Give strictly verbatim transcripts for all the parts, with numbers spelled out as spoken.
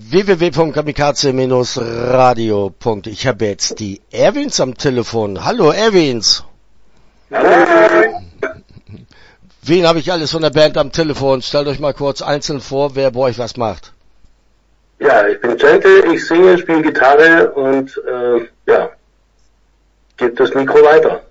w w w punkt kamikaze radio punkt de. Ich habe jetzt die Erwins am Telefon. Hallo Erwins. Hallo. Wen habe ich alles von der Band am Telefon? Stellt euch mal kurz einzeln vor, wer bei euch was macht. Ja, ich bin Gente, ich singe, spiele Gitarre und äh, ja, gebe das Mikro weiter.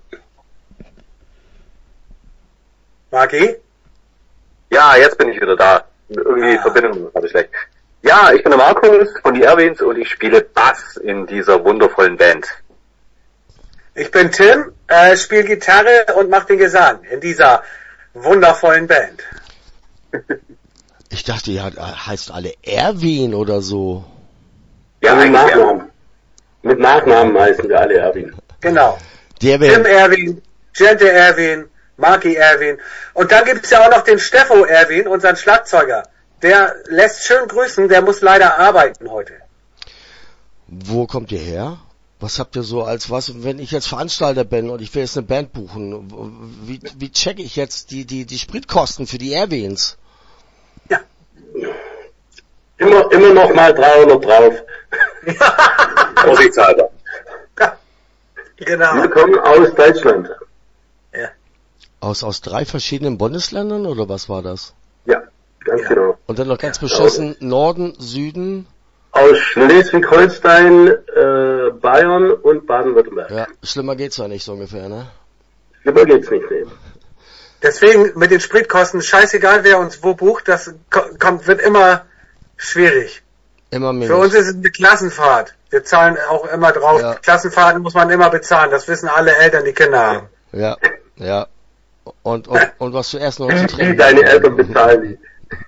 Marki? Ja, jetzt bin ich wieder da. Irgendwie ah. Verbindung habe ich schlecht. Ja, ich bin der Markus von die Erwins und ich spiele Bass in dieser wundervollen Band. Ich bin Tim, äh, spiele Gitarre und mache den Gesang in dieser wundervollen Band. Ich dachte, ihr heißt alle Erwin oder so. Ja, mit Nachnamen. Mit Nachnamen heißen wir alle Erwin. Genau. Der Tim Erwin, Gente Erwin, Marki Erwin. Und dann gibt's ja auch noch den Steffo Erwin, unseren Schlagzeuger. Der lässt schön grüßen, der muss leider arbeiten heute. Wo kommt ihr her? Was habt ihr so als was, wenn ich jetzt Veranstalter bin und ich will jetzt eine Band buchen, wie, wie checke ich jetzt die, die, die Spritkosten für die Erwins? Ja. Immer, immer noch mal dreihundert drauf. Vorsichtshalber. Genau. Wir kommen aus Deutschland. Ja. Aus, aus drei verschiedenen Bundesländern oder was war das? Ja, ganz ja. genau. Und dann noch ganz beschissen Norden, Süden? Aus Schleswig-Holstein, äh, Bayern und Baden-Württemberg. Ja, schlimmer geht's ja nicht so ungefähr, ne? Schlimmer geht's nicht, ne? Deswegen mit den Spritkosten, scheißegal wer uns wo bucht, das kommt, wird immer schwierig. Immer mehr. Für uns ist es eine Klassenfahrt. Wir zahlen auch immer drauf. Ja. Klassenfahrten muss man immer bezahlen. Das wissen alle Eltern, die Kinder haben. Ja, ja. Und, und, und was zu essen und zu trinken. Deine Eltern bezahlen die.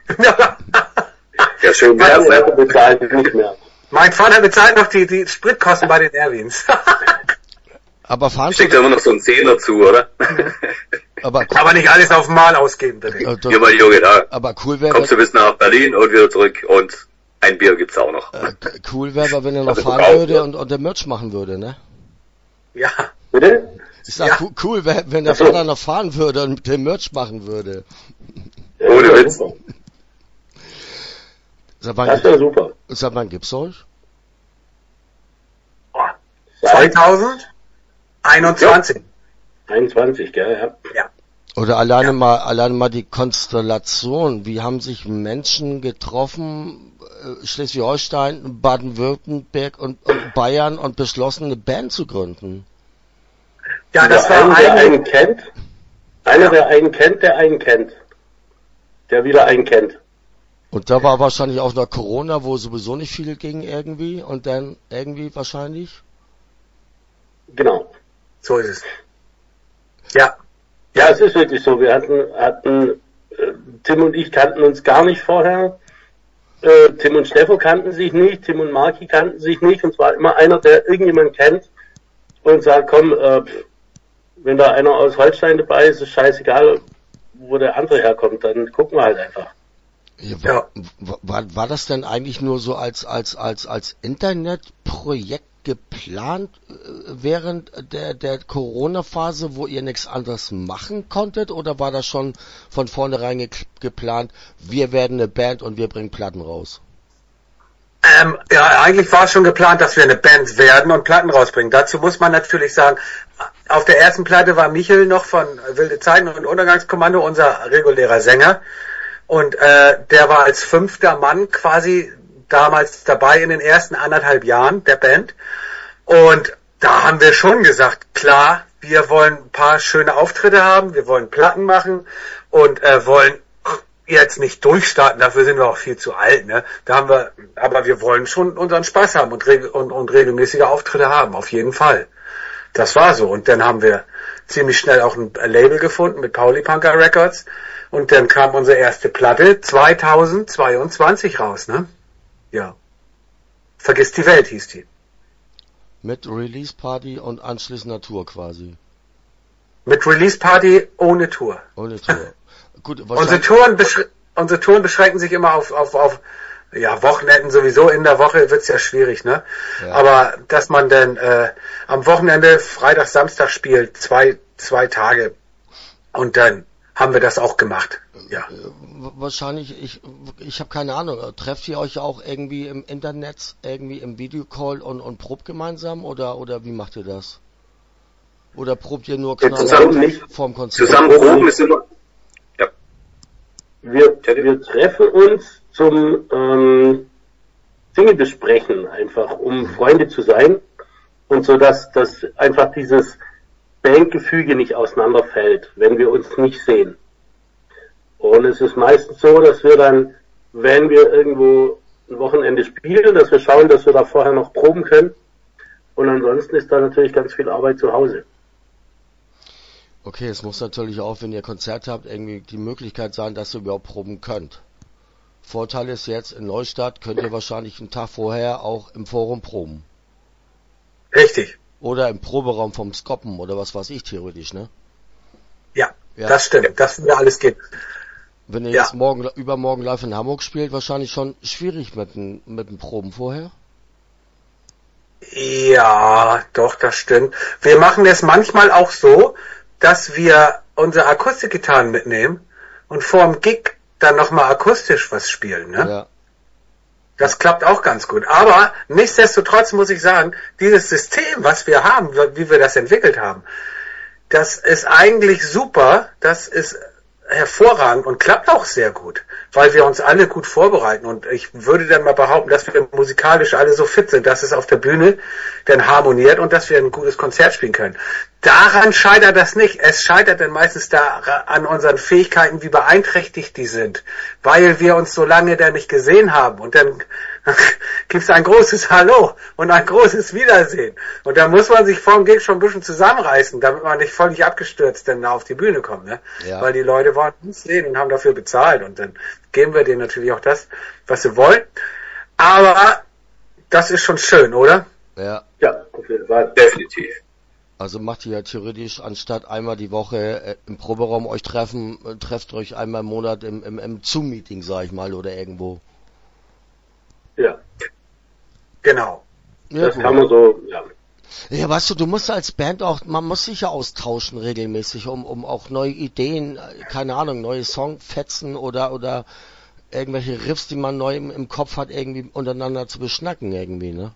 Ja, schön. Meine Eltern bezahlen die nicht mehr. Mein Vater bezahlt noch die, die Spritkosten bei den Erwins. Aber fahren Steckt ja immer noch so ein Zehner zu, oder? Aber, cool. Aber nicht alles auf Mal ausgeben, bitte. Ja, mein Junge, da. Aber cool wäre. Kommst du bis nach Berlin und wieder zurück und ein Bier gibt's auch noch. Äh, cool wäre, wenn er noch fahren auch, würde ja. und, und der Merch machen würde, ne? Ja. Bitte? Ich sag, ja. cool wäre, wenn der so. Vater noch fahren würde und den Merch machen würde. Ohne ja, Witz. Sag, wann das wäre super. Sag, wann gibt's euch? zwanzig einundzwanzig. Ja. einundzwanzig, gell, ja. Ja. Oder alleine ja. mal, alleine mal die Konstellation. Wie haben sich Menschen getroffen, äh, Schleswig-Holstein, Baden-Württemberg und, und Bayern und beschlossen, eine Band zu gründen? Ja, das war einer, der einen kennt. Einer, ja. der einen kennt, der einen kennt. Der wieder einen kennt. Und da war wahrscheinlich auch noch Corona, wo sowieso nicht viel ging irgendwie und dann irgendwie wahrscheinlich? Genau. So ist es. Ja. Ja, es ist wirklich so. Wir hatten, hatten äh, Tim und ich kannten uns gar nicht vorher. Äh, Tim und Steffo kannten sich nicht, Tim und Marki kannten sich nicht. Und zwar immer einer, der irgendjemand kennt und sagt, komm, äh, wenn da einer aus Holstein dabei ist, ist scheißegal, wo der andere herkommt, dann gucken wir halt einfach. Ja, war, ja. war, war das denn eigentlich nur so als, als, als, als Internetprojekt geplant während der, der Corona-Phase, wo ihr nichts anderes machen konntet, oder war das schon von vornherein ge- geplant, wir werden eine Band und wir bringen Platten raus? Ähm, ja, eigentlich war es schon geplant, dass wir eine Band werden und Platten rausbringen. Dazu muss man natürlich sagen, auf der ersten Platte war Michel noch von Wilde Zeiten und Untergangskommando unser regulärer Sänger, und äh, der war als fünfter Mann quasi damals dabei in den ersten anderthalb Jahren der Band. Und da haben wir schon gesagt, klar, wir wollen ein paar schöne Auftritte haben, wir wollen Platten machen und äh, wollen jetzt nicht durchstarten, dafür sind wir auch viel zu alt, ne? Da haben wir, aber wir wollen schon unseren Spaß haben und, reg- und, und regelmäßige Auftritte haben, auf jeden Fall. Das war so. Und dann haben wir ziemlich schnell auch ein Label gefunden mit Pauli Punker Records, und dann kam unsere erste Platte zweitausendzweiundzwanzig raus, ne? Ja. Vergiss die Welt hieß die. Mit Release Party und anschließender Tour quasi. Mit Release Party ohne Tour. Ohne Tour. Gut, unsere Touren beschr- unsere Touren beschränken sich immer auf auf auf ja, Wochenenden sowieso. In der Woche wird's ja schwierig, ne? Ja. Aber dass man dann äh, am Wochenende Freitag, Samstag spielt, zwei zwei Tage, und dann haben wir das auch gemacht. ja. Wahrscheinlich, ich ich habe keine Ahnung, trefft ihr euch auch irgendwie im Internet, irgendwie im Videocall und, und probt gemeinsam oder oder wie macht ihr das? Oder probt ihr nur Ja, zusammen nicht. vorm Konzert? Zusammen proben ist immer... Ja. Wir, wir treffen uns zum ähm, Dinge besprechen, einfach um Freunde zu sein und so, dass, dass einfach dieses Bandgefüge nicht auseinanderfällt, wenn wir uns nicht sehen. Und es ist meistens so, dass wir dann, wenn wir irgendwo ein Wochenende spielen, dass wir schauen, dass wir da vorher noch proben können. Und ansonsten ist da natürlich ganz viel Arbeit zu Hause. Okay, es muss natürlich auch, wenn ihr Konzert habt, irgendwie die Möglichkeit sein, dass ihr überhaupt proben könnt. Vorteil ist jetzt, in Neustadt könnt ihr wahrscheinlich einen Tag vorher auch im Forum proben. Richtig. Oder im Proberaum vom Skoppen oder was weiß ich theoretisch, ne? Ja, Ja. das stimmt. Das würde alles gehen. Wenn ihr Ja. jetzt morgen, übermorgen live in Hamburg spielt, wahrscheinlich schon schwierig mit den, mit den Proben vorher. Ja, doch, das stimmt. Wir machen es manchmal auch so, dass wir unsere Akustikgitarren mitnehmen und vor dem Gig dann nochmal akustisch was spielen, ne? Ja. Das klappt auch ganz gut. Aber nichtsdestotrotz muss ich sagen, dieses System, was wir haben, wie wir das entwickelt haben, das ist eigentlich super, das ist hervorragend und klappt auch sehr gut, weil wir uns alle gut vorbereiten und ich würde dann mal behaupten, dass wir musikalisch alle so fit sind, dass es auf der Bühne dann harmoniert und dass wir ein gutes Konzert spielen können. Daran scheitert das nicht. Es scheitert dann meistens da an unseren Fähigkeiten, wie beeinträchtigt die sind, weil wir uns so lange da nicht gesehen haben und dann gibt's ein großes Hallo und ein großes Wiedersehen. Und da muss man sich vor dem Gig schon ein bisschen zusammenreißen, damit man nicht völlig abgestürzt dann auf die Bühne kommt, ne? Ja. Weil die Leute wollen uns sehen und haben dafür bezahlt und dann geben wir denen natürlich auch das, was sie wollen. Aber das ist schon schön, oder? Ja. Ja, auf jeden Fall. Definitiv. Also macht ihr ja theoretisch, anstatt einmal die Woche äh, im Proberaum euch treffen, äh, trefft euch einmal im Monat im, im, im Zoom-Meeting, sag ich mal, oder irgendwo. Ja, Genau. Ja, das gut. kann man so, ja. Ja, weißt du, du musst als Band auch, man muss sich ja austauschen regelmäßig, um, um auch neue Ideen, äh, keine Ahnung, neue Songfetzen oder, oder irgendwelche Riffs, die man neu im, im Kopf hat, irgendwie untereinander zu beschnacken irgendwie, ne?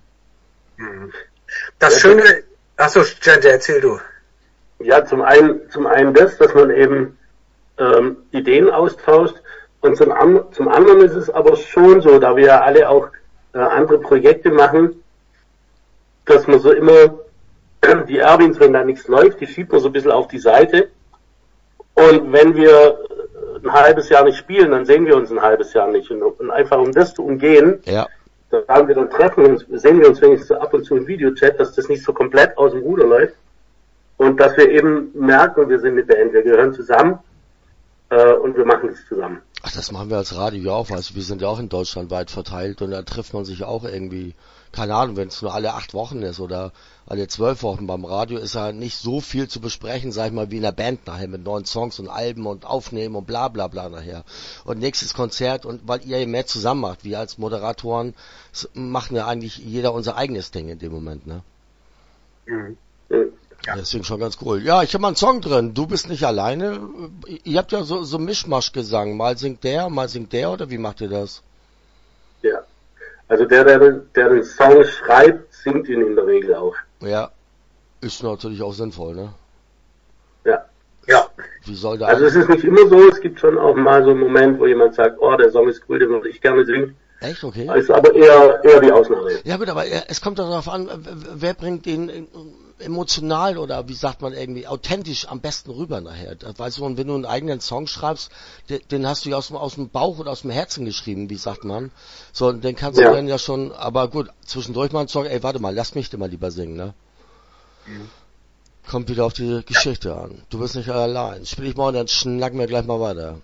Das Schöne, achso, Gente, erzähl du. Ja, zum einen, zum einen das, dass man eben ähm, Ideen austauscht und zum, an, zum anderen ist es aber schon so, da wir ja alle auch äh, andere Projekte machen, dass man so immer die Erwins, wenn da nichts läuft, die schiebt man so ein bisschen auf die Seite und wenn wir ein halbes Jahr nicht spielen, dann sehen wir uns ein halbes Jahr nicht und, und einfach um das zu umgehen, Ja. da haben wir dann treffen wir uns, sehen wir uns wenigstens so ab und zu im Videochat, dass das nicht so komplett aus dem Ruder läuft und dass wir eben merken, wir sind eine Band, wir gehören zusammen äh, und wir machen das zusammen. Ach, das machen wir als Radio ja auch, also wir sind ja auch in Deutschland weit verteilt und da trifft man sich auch irgendwie, keine Ahnung, wenn es nur alle acht Wochen ist oder alle zwölf Wochen. Beim Radio ist ja nicht so viel zu besprechen, sag ich mal, wie in der Band nachher mit neuen Songs und Alben und Aufnehmen und bla bla bla nachher. Und nächstes Konzert und weil ihr mehr zusammen macht, wir als Moderatoren s- machen ja eigentlich jeder unser eigenes Ding in dem Moment, ne? Mhm. Mhm. Ja. Deswegen schon ganz cool. Ja, ich habe mal einen Song drin. Du bist nicht alleine. Ihr habt ja so, so Mischmasch-Gesang. Mal singt der, mal singt der, oder wie macht ihr das? Ja. Also der, der, der den Song schreibt, singt ihn in der Regel auch. Ja. Ist natürlich auch sinnvoll, ne? Ja. Ja. Wie soll da... Also es ist nicht immer so, es gibt schon auch mal so einen Moment, wo jemand sagt, oh, der Song ist cool, den würde ich gerne singen. Echt? Okay. Ist aber eher, eher die Ausnahme. Ja gut, aber es kommt darauf an, wer bringt den emotional oder wie sagt man irgendwie authentisch am besten rüber nachher. Weißt du, und wenn du einen eigenen Song schreibst, den, den hast du ja aus, dem- aus dem Bauch oder aus dem Herzen geschrieben, wie sagt man. So, und den kannst Ja. du dann ja schon, aber gut, zwischendurch mal einen Song, ey, warte mal, lass mich den mal lieber singen, ne? Kommt wieder auf die Geschichte an. Du bist nicht allein. Spiel ich mal und dann schnacken wir gleich mal weiter.